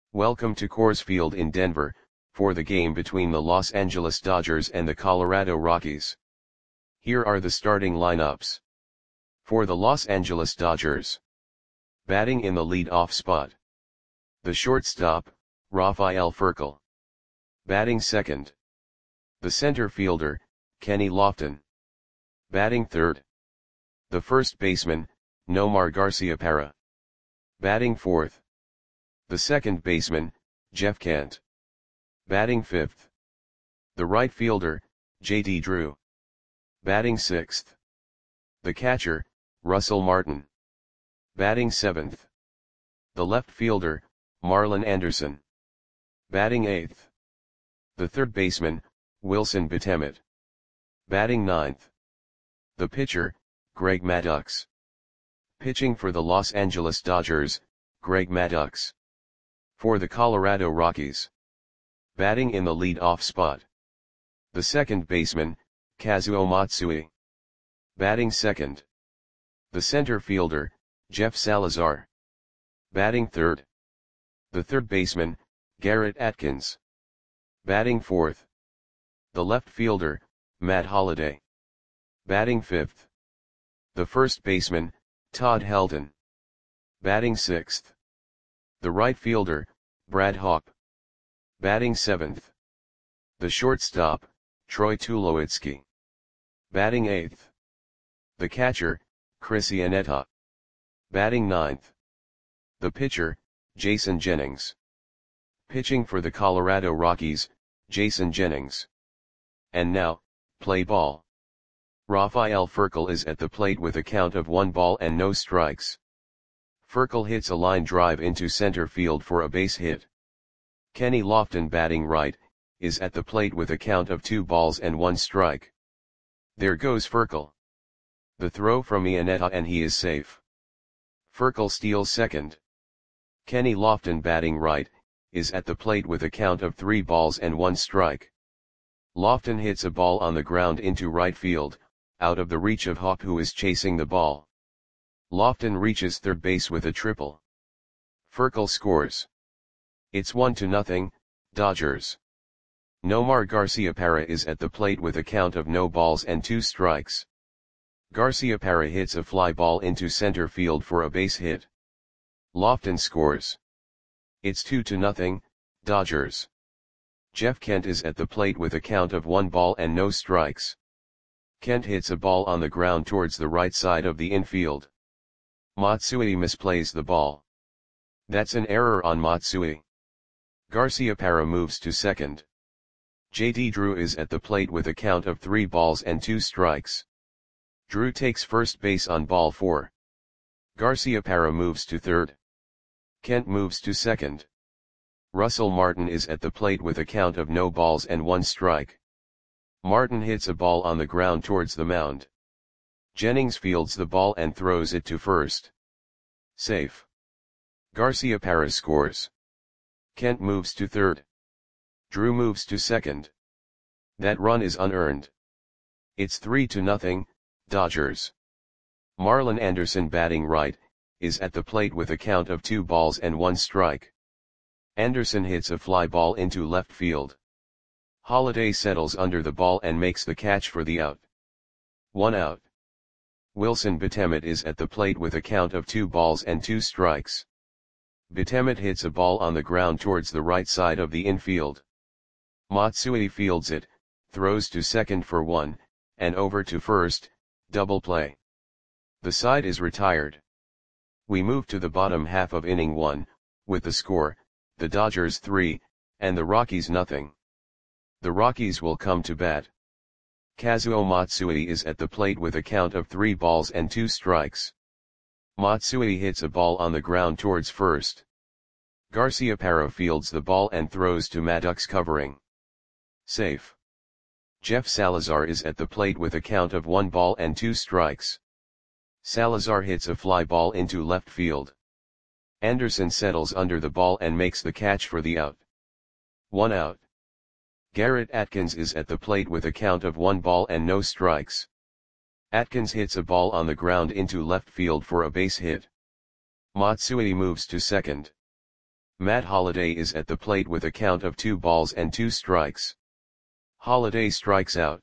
Welcome to Coors Field in Denver, for the game between the Los Angeles Dodgers and the Colorado Rockies. Here are the starting lineups. For the Los Angeles Dodgers. Batting in the lead-off spot. The shortstop, Rafael Furcal. Batting second. The center fielder, Kenny Lofton. Batting third. The first baseman, Nomar Garciaparra. Batting fourth. The second baseman, Jeff Kent. Batting fifth. The right fielder, J.D. Drew. Batting sixth. The catcher, Russell Martin. Batting seventh. The left fielder, Marlon Anderson. Batting eighth. The third baseman, Wilson Betemit. Batting ninth. The pitcher, Greg Maddux. Pitching for the Los Angeles Dodgers, Greg Maddux. For the Colorado Rockies. Batting in the lead-off spot. The second baseman, Kazuo Matsui. Batting second. The center fielder, Jeff Salazar. Batting third. The third baseman, Garrett Atkins. Batting fourth. The left fielder, Matt Holliday. Batting fifth. The first baseman, Todd Helton. Batting sixth. The right fielder, Brad Hawpe. Batting seventh. The shortstop, Troy Tulowitzki. Batting eighth. The catcher, Chris Iannetta. Batting ninth. The pitcher, Jason Jennings. Pitching for the Colorado Rockies, Jason Jennings. And now, play ball. Rafael Furcal is at the plate with a count of 1 ball and no strikes. Furcal hits a line drive into center field for a base hit. Kenny Lofton, batting right, is at the plate with a count of 2 balls and 1 strike. There goes Furcal. The throw from Iannetta and he is safe. Furcal steals second. Kenny Lofton, batting right, is at the plate with a count of 3 balls and 1 strike. Lofton hits a ball on the ground into right field, out of the reach of Hawpe, who is chasing the ball. Lofton reaches third base with a triple. Furcal scores. It's 1-0, Dodgers. Nomar Garciaparra is at the plate with a count of no balls and 2 strikes. Garciaparra hits a fly ball into center field for a base hit. Lofton scores. It's 2-0, Dodgers. Jeff Kent is at the plate with a count of 1 ball and no strikes. Kent hits a ball on the ground towards the right side of the infield. Matsui misplays the ball. That's an error on Matsui. Garciaparra moves to second. J.D. Drew is at the plate with a count of 3 balls and 2 strikes. Drew takes first base on ball 4. Garciaparra moves to third. Kent moves to second. Russell Martin is at the plate with a count of no balls and 1 strike. Martin hits a ball on the ground towards the mound. Jennings fields the ball and throws it to first. Safe. Garciaparra scores. Kent moves to third. Drew moves to second. That run is unearned. It's 3-0, Dodgers. Marlon Anderson, batting right, is at the plate with a count of 2 balls and 1 strike. Anderson hits a fly ball into left field. Holliday settles under the ball and makes the catch for the out. 1 out. Wilson Betemit is at the plate with a count of 2 balls and 2 strikes. Betemit hits a ball on the ground towards the right side of the infield. Matsui fields it, throws to second for 1, and over to first, double play. The side is retired. We move to the bottom half of inning 1, with the score, the Dodgers 3, and the Rockies 0. The Rockies will come to bat. Kazuo Matsui is at the plate with a count of 3 balls and 2 strikes. Matsui hits a ball on the ground towards first. Garciaparra fields the ball and throws to Maddux, covering. Safe. Jeff Salazar is at the plate with a count of 1 ball and 2 strikes. Salazar hits a fly ball into left field. Anderson settles under the ball and makes the catch for the out. 1 out. Garrett Atkins is at the plate with a count of 1 ball and no strikes. Atkins hits a ball on the ground into left field for a base hit. Matsui moves to second. Matt Holliday is at the plate with a count of 2 balls and 2 strikes. Holliday strikes out.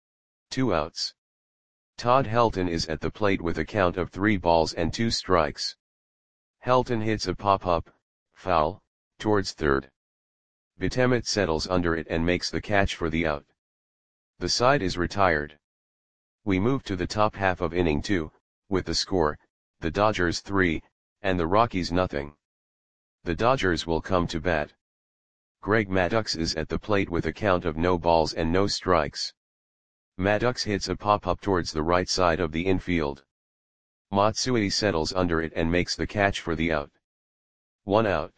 2 outs. Todd Helton is at the plate with a count of 3 balls and 2 strikes. Helton hits a pop-up, foul, towards third. Betemet settles under it and makes the catch for the out. The side is retired. We move to the top half of inning 2, with the score, the Dodgers 3, and the Rockies nothing. The Dodgers will come to bat. Greg Maddux is at the plate with a count of no balls and no strikes. Maddux hits a pop-up towards the right side of the infield. Matsui settles under it and makes the catch for the out. 1 out.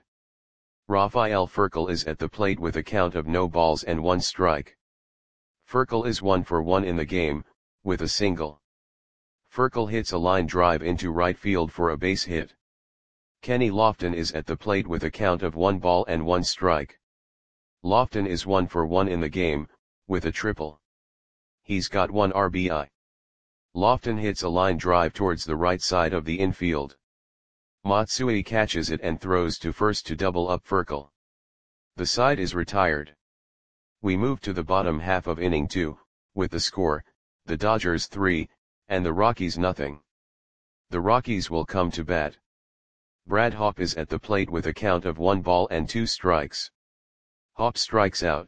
Rafael Furcal is at the plate with a count of no balls and 1 strike. Furcal is 1 for 1 in the game, with a single. Furcal hits a line drive into right field for a base hit. Kenny Lofton is at the plate with a count of 1 ball and 1 strike. Lofton is 1 for 1 in the game, with a triple. He's got 1 RBI. Lofton hits a line drive towards the right side of the infield. Matsui catches it and throws to first to double up Furcal. The side is retired. We move to the bottom half of inning 2, with the score, the Dodgers 3, and the Rockies nothing. The Rockies will come to bat. Brad Hawpe is at the plate with a count of 1 ball and 2 strikes. Hawpe strikes out.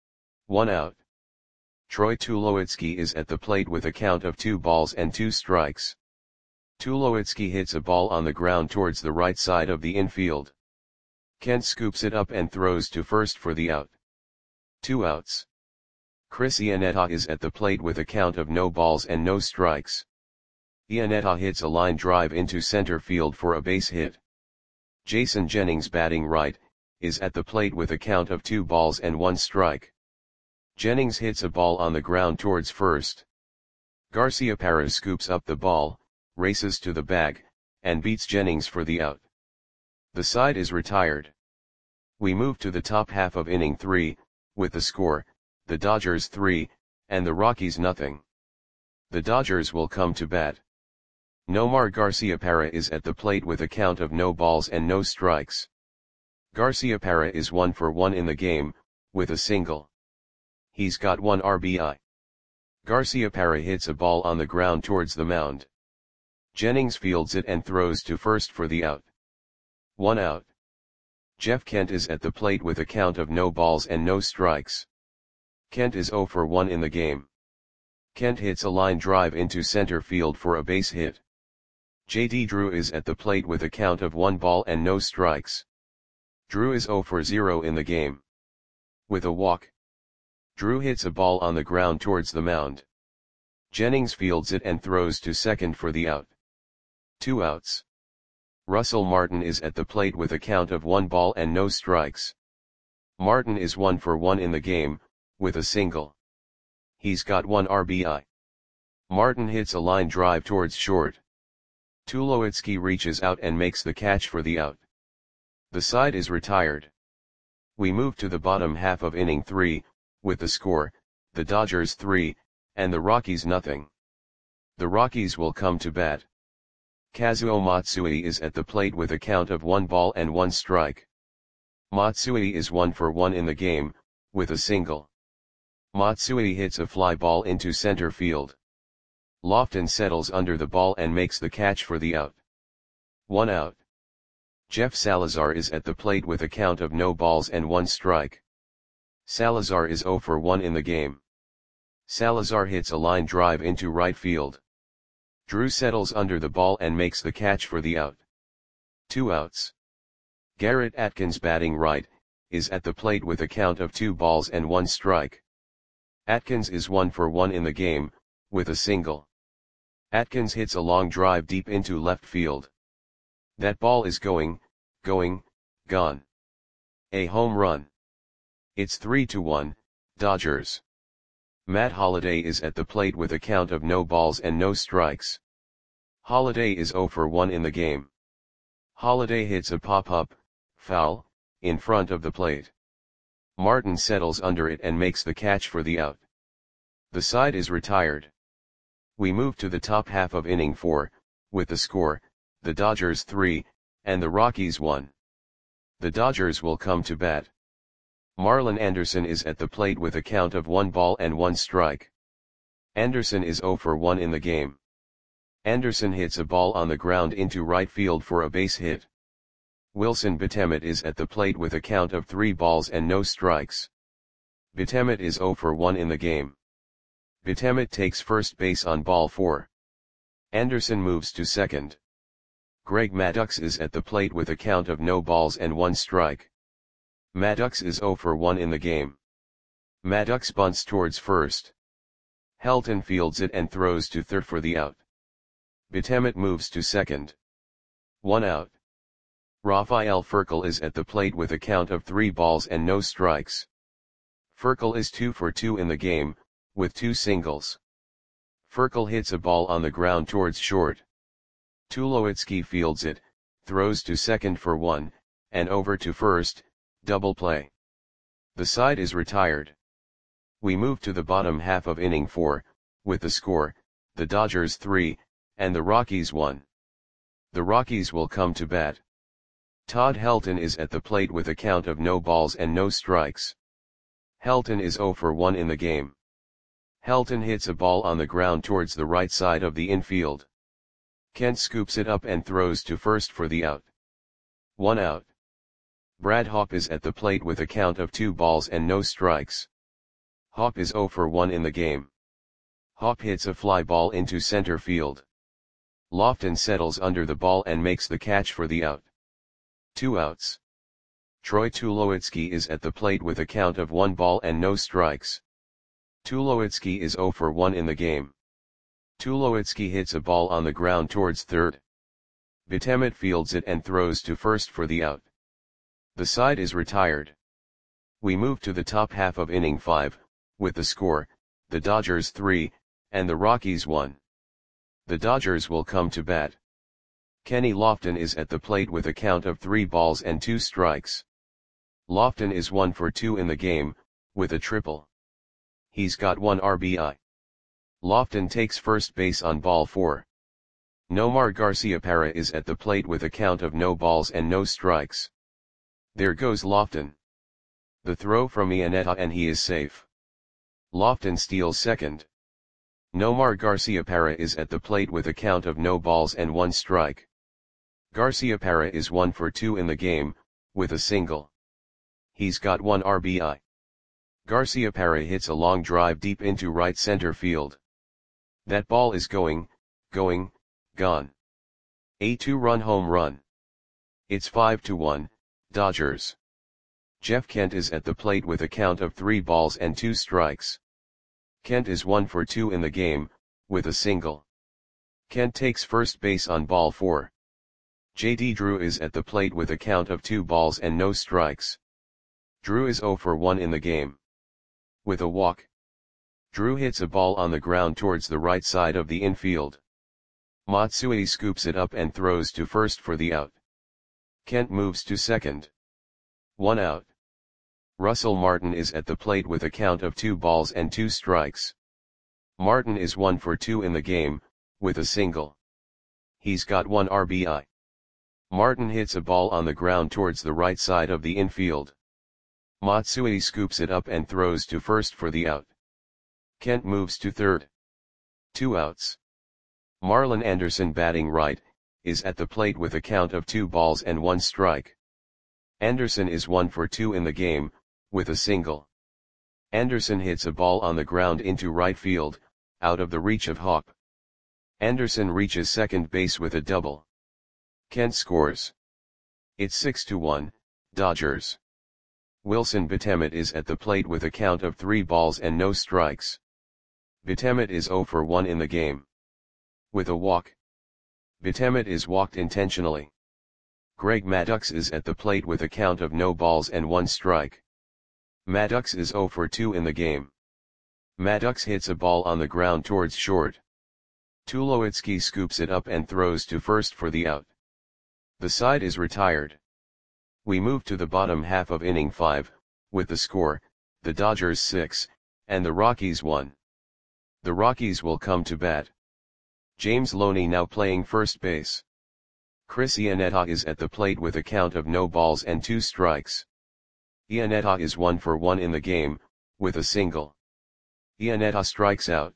1 out. Troy Tulowitzki is at the plate with a count of 2 balls and 2 strikes. Tulowitzki hits a ball on the ground towards the right side of the infield. Kent scoops it up and throws to first for the out. 2 outs. Chris Iannetta is at the plate with a count of no balls and no strikes. Iannetta hits a line drive into center field for a base hit. Jason Jennings, batting right, is at the plate with a count of 2 balls and 1 strike. Jennings hits a ball on the ground towards first. Garciaparra scoops up the ball, races to the bag, and beats Jennings for the out. The side is retired. We move to the top half of inning 3, with the score, the Dodgers 3, and the Rockies nothing. The Dodgers will come to bat. Nomar Garciaparra is at the plate with a count of no balls and no strikes. Garciaparra is 1 for 1 in the game, with a single. He's got 1 RBI. Garciaparra hits a ball on the ground towards the mound. Jennings fields it and throws to first for the out. 1 out. Jeff Kent is at the plate with a count of no balls and no strikes. Kent is 0 for 1 in the game. Kent hits a line drive into center field for a base hit. J.D. Drew is at the plate with a count of 1 ball and no strikes. Drew is 0 for 0 in the game. With a walk. Drew hits a ball on the ground towards the mound. Jennings fields it and throws to second for the out. 2 outs. Russell Martin is at the plate with a count of 1 ball and no strikes. Martin is 1 for 1 in the game, with a single. He's got 1 RBI. Martin hits a line drive towards short. Tulowitzki reaches out and makes the catch for the out. The side is retired. We move to the bottom half of inning 3, with the score, the Dodgers 3, and the Rockies nothing. The Rockies will come to bat. Kazuo Matsui is at the plate with a count of 1 ball and 1 strike. Matsui is 1 for 1 in the game, with a single. Matsui hits a fly ball into center field. Lofton settles under the ball and makes the catch for the out. 1 out. Jeff Salazar is at the plate with a count of no balls and 1 strike. Salazar is 0 for 1 in the game. Salazar hits a line drive into right field. Drew settles under the ball and makes the catch for the out. 2 outs. Garrett Atkins, batting right, is at the plate with a count of 2 balls and 1 strike. Atkins is 1 for 1 in the game, with a single. Atkins hits a long drive deep into left field. That ball is gone. A home run. It's 3-1, Dodgers. Matt Holliday is at the plate with a count of no balls and no strikes. Holliday is 0 for 1 in the game. Holliday hits a pop-up, foul, in front of the plate. Martin settles under it and makes the catch for the out. The side is retired. We move to the top half of inning 4, with the score, the Dodgers 3, and the Rockies 1. The Dodgers will come to bat. Marlon Anderson is at the plate with a count of 1 ball and 1 strike. Anderson is 0 for 1 in the game. Anderson hits a ball on the ground into right field for a base hit. Wilson Betemet is at the plate with a count of 3 balls and no strikes. Betemet is 0 for 1 in the game. Betemet takes first base on ball 4. Anderson moves to second. Greg Maddux is at the plate with a count of no balls and 1 strike. Maddux is 0 for 1 in the game. Maddux bunts towards first. Helton fields it and throws to third for the out. Betemet moves to second. 1 out. Rafael Furcal is at the plate with a count of 3 balls and no strikes. Furcal is 2 for 2 in the game, with 2 singles. Furcal hits a ball on the ground towards short. Tulowitzki fields it, throws to second for 1, and over to first, double play. The side is retired. We move to the bottom half of inning 4, with the score, the Dodgers 3, and the Rockies 1. The Rockies will come to bat. Todd Helton is at the plate with a count of no balls and no strikes. Helton is 0 for 1 in the game. Helton hits a ball on the ground towards the right side of the infield. Kent scoops it up and throws to first for the out. 1 out. Brad Hawpe is at the plate with a count of 2 balls and no strikes. Hawpe is 0 for 1 in the game. Hawpe hits a fly ball into center field. Lofton settles under the ball and makes the catch for the out. 2 outs. Troy Tulowitzki is at the plate with a count of 1 ball and no strikes. Tulowitzki is 0 for 1 in the game. Tulowitzki hits a ball on the ground towards third. Betemet fields it and throws to first for the out. The side is retired. We move to the top half of inning 5, with the score, the Dodgers 3, and the Rockies 1. The Dodgers will come to bat. Kenny Lofton is at the plate with a count of 3 balls and 2 strikes. Lofton is 1 for 2 in the game, with a triple. He's got 1 RBI. Lofton takes first base on ball 4. Nomar Garciaparra is at the plate with a count of no balls and no strikes. There goes Lofton. The throw from Iannetta and he is safe. Lofton steals second. Nomar Garciaparra is at the plate with a count of no balls and 1 strike. Garciaparra is 1 for 2 in the game, with a single. He's got 1 RBI. Garciaparra hits a long drive deep into right center field. That ball is going, gone. A 2-run home run. It's 5-1, Dodgers. Jeff Kent is at the plate with a count of 3 balls and 2 strikes. Kent is 1 for 2 in the game, with a single. Kent takes first base on ball 4. J.D. Drew is at the plate with a count of 2 balls and no strikes. Drew is 0 for 1 in the game. With a walk. Drew hits a ball on the ground towards the right side of the infield. Matsui scoops it up and throws to first for the out. Kent moves to second. 1 out. Russell Martin is at the plate with a count of 2 balls and 2 strikes. Martin is 1 for 2 in the game, with a single. He's got 1 RBI. Martin hits a ball on the ground towards the right side of the infield. Matsui scoops it up and throws to first for the out. Kent moves to third. 2 outs. Marlon Anderson, batting right, is at the plate with a count of 2 balls and 1 strike. Anderson is 1 for 2 in the game, with a single. Anderson hits a ball on the ground into right field, out of the reach of Hawpe. Anderson reaches second base with a double. Kent scores. It's 6-1, Dodgers. Wilson Betemet is at the plate with a count of 3 balls and no strikes. Betemet is 0 for 1 in the game. With a walk. Betemet is walked intentionally. Greg Maddux is at the plate with a count of no balls and 1 strike. Maddux is 0 for 2 in the game. Maddux hits a ball on the ground towards short. Tulowitzki scoops it up and throws to first for the out. The side is retired. We move to the bottom half of inning 5, with the score, the Dodgers 6, and the Rockies 1. The Rockies will come to bat. James Loney now playing first base. Chris Iannetta is at the plate with a count of no balls and 2 strikes. Iannetta is 1 for 1 in the game, with a single. Iannetta strikes out.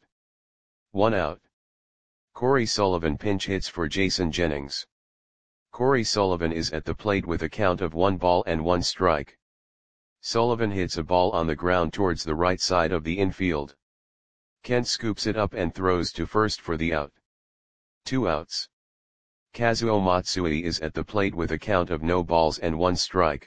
1 out. Corey Sullivan pinch hits for Jason Jennings. Corey Sullivan is at the plate with a count of 1 ball and 1 strike. Sullivan hits a ball on the ground towards the right side of the infield. Kent scoops it up and throws to first for the out. 2 outs. Kazuo Matsui is at the plate with a count of no balls and 1 strike.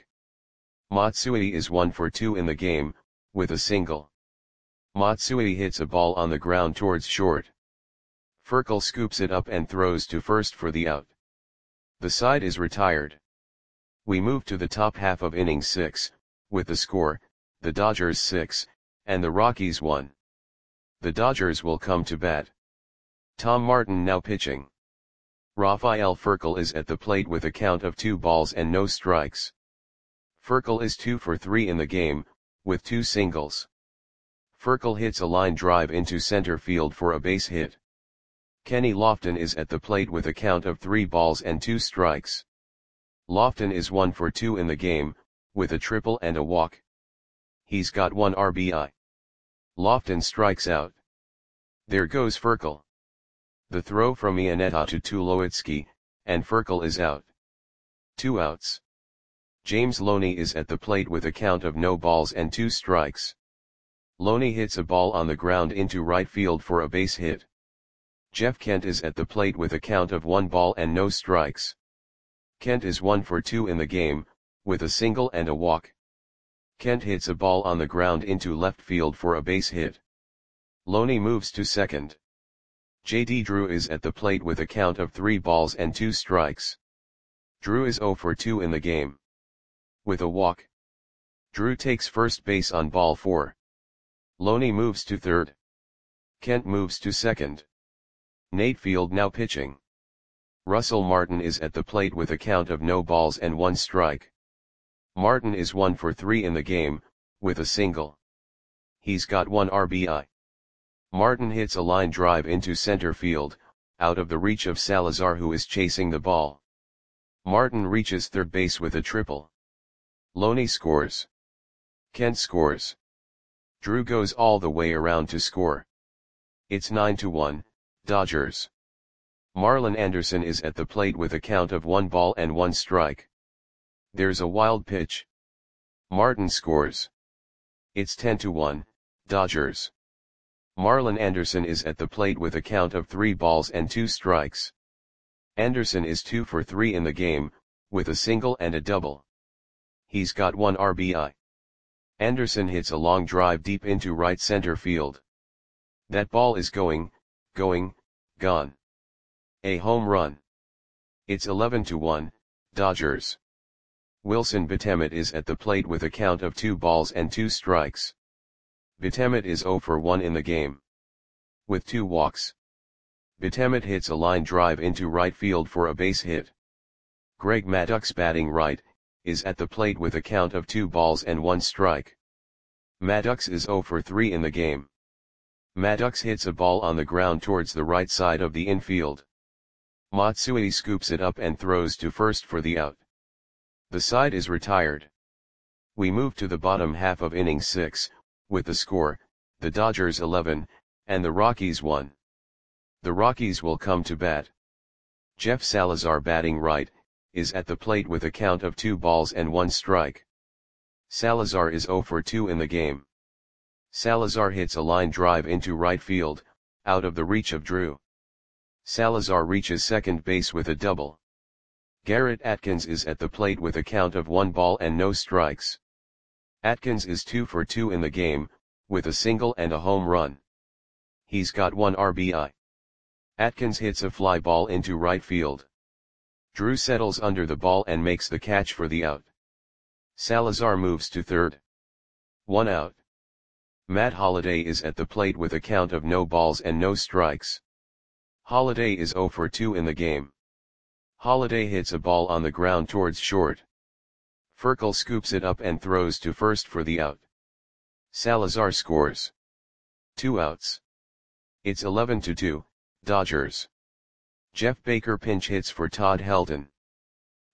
Matsui is 1 for 2 in the game, with a single. Matsui hits a ball on the ground towards short. Furkel scoops it up and throws to first for the out. The side is retired. We move to the top half of inning 6, with the score, the Dodgers 6, and the Rockies 1. The Dodgers will come to bat. Tom Martin now pitching. Rafael Furkel is at the plate with a count of 2 balls and no strikes. Furkel is 2 for 3 in the game, with 2 singles. Furkel hits a line drive into center field for a base hit. Kenny Lofton is at the plate with a count of 3 balls and 2 strikes. Lofton is 1 for 2 in the game, with a triple and a walk. He's got 1 RBI. Lofton strikes out. There goes Furkel. The throw from Iannetta to Tulowitzki, and Furkel is out. 2 outs. James Loney is at the plate with a count of no balls and 2 strikes. Loney hits a ball on the ground into right field for a base hit. Jeff Kent is at the plate with a count of 1 ball and no strikes. Kent is 1 for 2 in the game, with a single and a walk. Kent hits a ball on the ground into left field for a base hit. Loney moves to second. J.D. Drew is at the plate with a count of 3 balls and 2 strikes. Drew is 0 for 2 in the game. With a walk. Drew takes first base on ball 4. Loney moves to third. Kent moves to second. Nate Field now pitching. Russell Martin is at the plate with a count of no balls and 1 strike. Martin is 1 for 3 in the game, with a single. He's got 1 RBI. Martin hits a line drive into center field, out of the reach of Salazar, who is chasing the ball. Martin reaches third base with a triple. Loney scores. Kent scores. Drew goes all the way around to score. It's 9-1, Dodgers. Marlon Anderson is at the plate with a count of 1 ball and 1 strike. There's a wild pitch. Martin scores. It's 10-1, Dodgers. Marlon Anderson is at the plate with a count of 3 balls and 2 strikes. Anderson is 2 for 3 in the game, with a single and a double. He's got 1 RBI. Anderson hits a long drive deep into right center field. That ball is going, gone. A home run. It's 11-1, Dodgers. Wilson Betemet is at the plate with a count of 2 balls and 2 strikes. Betemet is 0 for 1 in the game. With 2 walks. Betemet hits a line drive into right field for a base hit. Greg Maddux, batting right, is at the plate with a count of 2 balls and 1 strike. Maddux is 0 for 3 in the game. Maddux hits a ball on the ground towards the right side of the infield. Matsui scoops it up and throws to first for the out. The side is retired. We move to the bottom half of inning 6, with the score, the Dodgers 11, and the Rockies 1. The Rockies will come to bat. Jeff Salazar, batting right, is at the plate with a count of 2 balls and 1 strike. Salazar is 0 for 2 in the game. Salazar hits a line drive into right field, out of the reach of Drew. Salazar reaches second base with a double. Garrett Atkins is at the plate with a count of 1 ball and no strikes. Atkins is 2 for 2 in the game, with a single and a home run. He's got 1 RBI. Atkins hits a fly ball into right field. Drew settles under the ball and makes the catch for the out. Salazar moves to third. 1 out. Matt Holliday is at the plate with a count of no balls and no strikes. Holliday is 0 for 2 in the game. Holliday hits a ball on the ground towards short. Furkel scoops it up and throws to first for the out. Salazar scores. 2 outs. It's 11-2, Dodgers. Jeff Baker pinch hits for Todd Helton.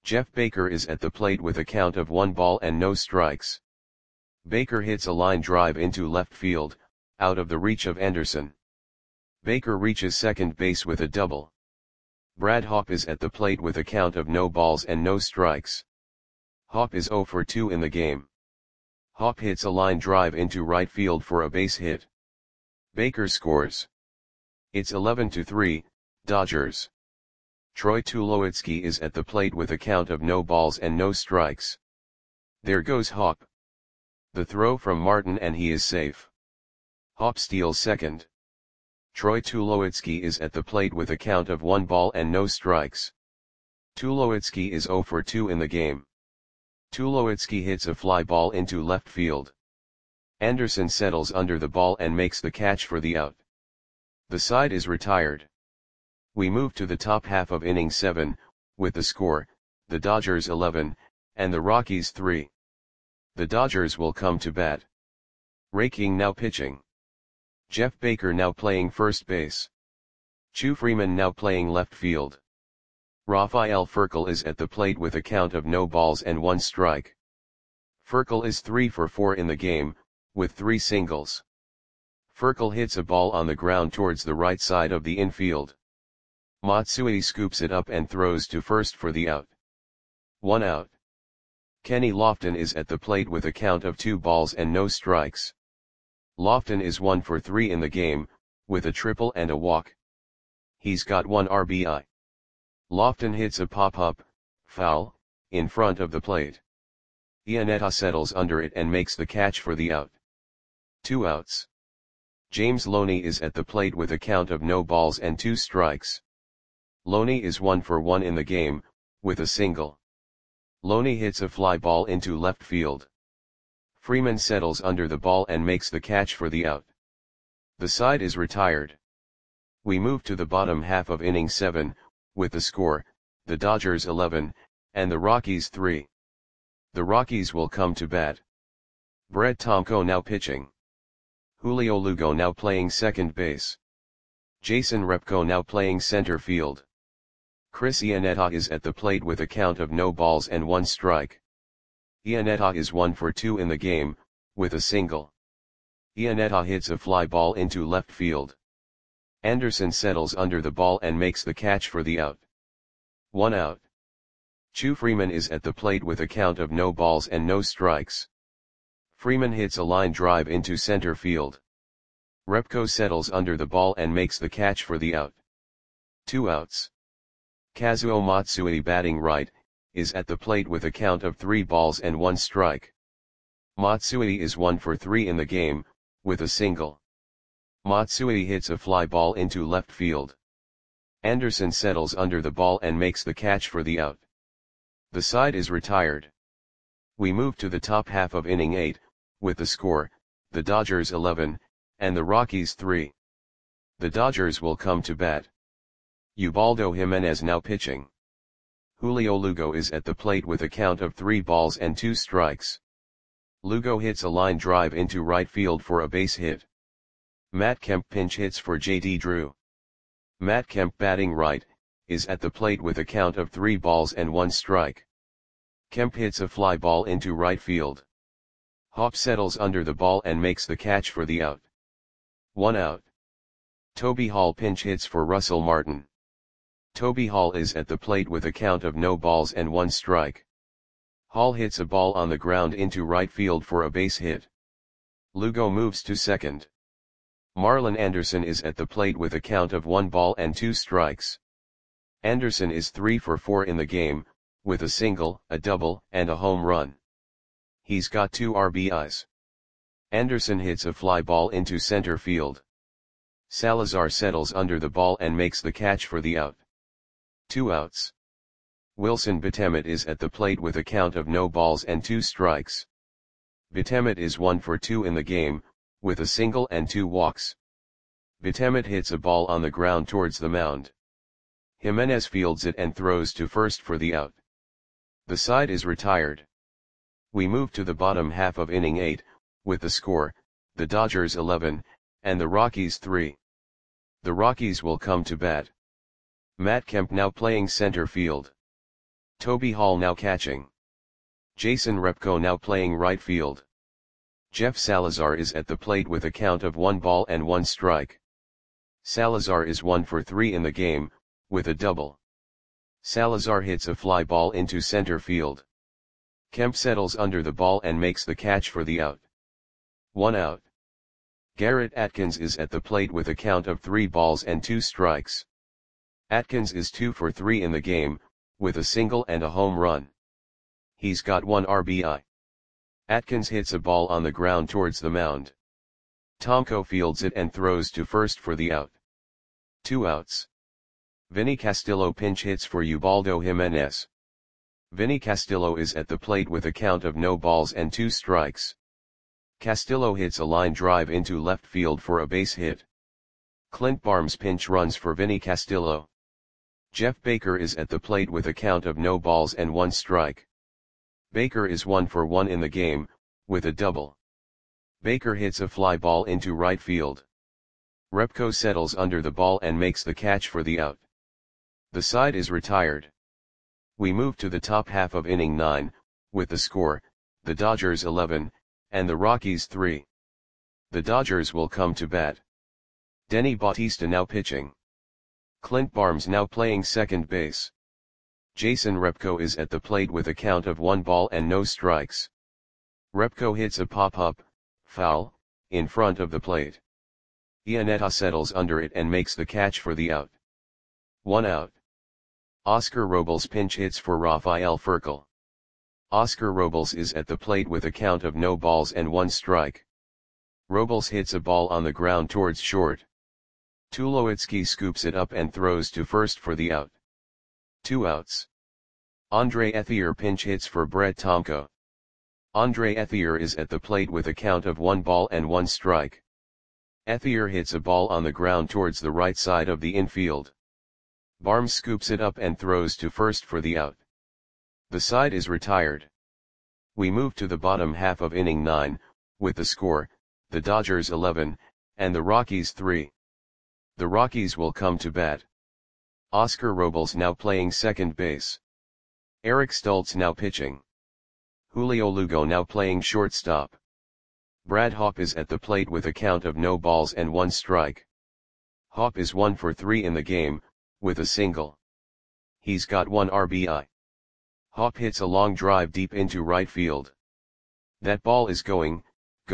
Jeff Baker is at the plate with a count of 1 ball and no strikes. Baker hits a line drive into left field, out of the reach of Anderson. Baker reaches second base with a double. Brad Hawpe is at the plate with a count of no balls and no strikes. Hawpe is 0 for 2 in the game. Hawpe hits a line drive into right field for a base hit. Baker scores. It's 11-3, Dodgers. Troy Tulowitzki is at the plate with a count of no balls and no strikes. There goes Hawpe. The throw from Martin and he is safe. Hawpe steals second. Troy Tulowitzki is at the plate with a count of 1 ball and no strikes. Tulowitzki is 0 for 2 in the game. Tulowitzki hits a fly ball into left field. Anderson settles under the ball and makes the catch for the out. The side is retired. We move to the top half of inning 7, with the score, the Dodgers 11, and the Rockies 3. The Dodgers will come to bat. Ray King now pitching. Jeff Baker now playing first base. Chu Freeman now playing left field. Rafael Furcal is at the plate with a count of no balls and 1 strike. Furcal is 3 for 4 in the game, with 3 singles. Furcal hits a ball on the ground towards the right side of the infield. Matsui scoops it up and throws to first for the out. 1 out. Kenny Lofton is at the plate with a count of 2 balls and no strikes. Lofton is 1 for 3 in the game, with a triple and a walk. He's got 1 RBI. Lofton hits a pop-up, foul, in front of the plate. Iannetta settles under it and makes the catch for the out. 2 outs. James Loney is at the plate with a count of no balls and 2 strikes. Loney is 1 for 1 in the game, with a single. Loney hits a fly ball into left field. Freeman settles under the ball and makes the catch for the out. The side is retired. We move to the bottom half of inning 7, with the score, the Dodgers 11, and the Rockies 3. The Rockies will come to bat. Brett Tomko now pitching. Julio Lugo now playing second base. Jason Repko now playing center field. Chris Iannetta is at the plate with a count of no balls and 1 strike. Iannetta is 1 for 2 in the game, with a single. Iannetta hits a fly ball into left field. Anderson settles under the ball and makes the catch for the out. 1 out. Chu Freeman is at the plate with a count of no balls and no strikes. Freeman hits a line drive into center field. Repko settles under the ball and makes the catch for the out. 2 outs. Kazuo Matsui batting right, is at the plate with a count of 3 balls and 1 strike. Matsui is 1 for 3 in the game, with a single. Matsui hits a fly ball into left field. Anderson settles under the ball and makes the catch for the out. The side is retired. We move to the top half of inning 8, with the score, the Dodgers 11, and the Rockies 3. The Dodgers will come to bat. Ubaldo Jimenez now pitching. Julio Lugo is at the plate with a count of 3 balls and 2 strikes. Lugo hits a line drive into right field for a base hit. Matt Kemp pinch hits for J.D. Drew. Matt Kemp batting right, is at the plate with a count of 3 balls and 1 strike. Kemp hits a fly ball into right field. Hawpe settles under the ball and makes the catch for the out. 1 out. Toby Hall pinch hits for Russell Martin. Toby Hall is at the plate with a count of no balls and 1 strike. Hall hits a ball on the ground into right field for a base hit. Lugo moves to second. Marlon Anderson is at the plate with a count of 1 ball and 2 strikes. Anderson is 3 for 4 in the game, with a single, a double, and a home run. He's got 2 RBIs. Anderson hits a fly ball into center field. Salazar settles under the ball and makes the catch for the out. 2 outs. Wilson Betemet is at the plate with a count of no balls and 2 strikes. Betemet is 1 for 2 in the game, with a single and 2 walks. Betemet hits a ball on the ground towards the mound. Jimenez fields it and throws to first for the out. The side is retired. We move to the bottom half of inning 8, with the score, the Dodgers 11, and the Rockies 3. The Rockies will come to bat. Matt Kemp now playing center field. Toby Hall now catching. Jason Repko now playing right field. Jeff Salazar is at the plate with a count of 1 ball and 1 strike. Salazar is 1 for 3 in the game, with a double. Salazar hits a fly ball into center field. Kemp settles under the ball and makes the catch for the out. 1 out. Garrett Atkins is at the plate with a count of 3 balls and 2 strikes. Atkins is 2 for 3 in the game, with a single and a home run. He's got 1 RBI. Atkins hits a ball on the ground towards the mound. Tomko fields it and throws to first for the out. 2 outs. Vinny Castillo pinch hits for Ubaldo Jimenez. Vinny Castillo is at the plate with a count of no balls and 2 strikes. Castillo hits a line drive into left field for a base hit. Clint Barnes pinch runs for Vinny Castillo. Jeff Baker is at the plate with a count of no balls and 1 strike. Baker is 1 for 1 in the game, with a double. Baker hits a fly ball into right field. Repko settles under the ball and makes the catch for the out. The side is retired. We move to the top half of inning 9, with the score, the Dodgers 11, and the Rockies 3. The Dodgers will come to bat. Denny Bautista now pitching. Clint Barnes now playing second base. Jason Repko is at the plate with a count of 1 ball and no strikes. Repko hits a pop-up, foul, in front of the plate. Iannetta settles under it and makes the catch for the out. 1 out. Oscar Robles pinch hits for Rafael Furcal. Oscar Robles is at the plate with a count of no balls and 1 strike. Robles hits a ball on the ground towards short. Tulowitzki scoops it up and throws to first for the out. 2 outs. Andre Ethier pinch hits for Brett Tomko. Andre Ethier is at the plate with a count of 1 ball and 1 strike. Ethier hits a ball on the ground towards the right side of the infield. Barnes scoops it up and throws to first for the out. The side is retired. We move to the bottom half of inning 9, with the score, the Dodgers 11, and the Rockies 3. The Rockies will come to bat. Oscar Robles now playing second base. Eric Stultz now pitching. Julio Lugo now playing shortstop. Brad Hawpe is at the plate with a count of no balls and 1 strike. Hawpe is 1 for 3 in the game, with a single. He's got 1 RBI. Hawpe hits a long drive deep into right field. That ball is gone.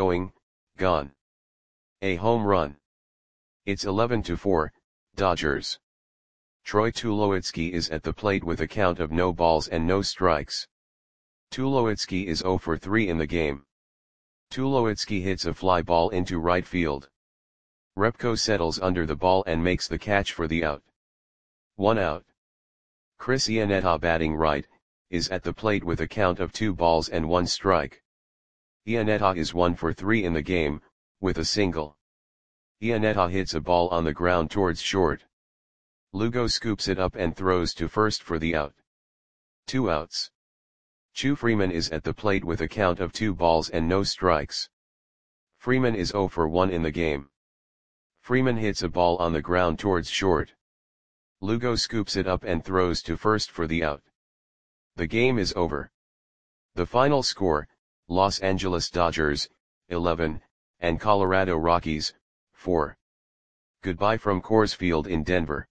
A home run. It's 11-4, Dodgers. Troy Tulowitzki is at the plate with a count of no balls and no strikes. Tulowitzki is 0 for 3 in the game. Tulowitzki hits a fly ball into right field. Repko settles under the ball and makes the catch for the out. 1 out. Chris Iannetta batting right, is at the plate with a count of 2 balls and 1 strike. Iannetta is 1 for 3 in the game, with a single. Iannetta hits a ball on the ground towards short. Lugo scoops it up and throws to first for the out. 2 outs. Chu Freeman is at the plate with a count of 2 balls and no strikes. Freeman is 0 for 1 in the game. Freeman hits a ball on the ground towards short. Lugo scoops it up and throws to first for the out. The game is over. The final score, Los Angeles Dodgers, 11, and Colorado Rockies, 4. Goodbye from Coors Field in Denver.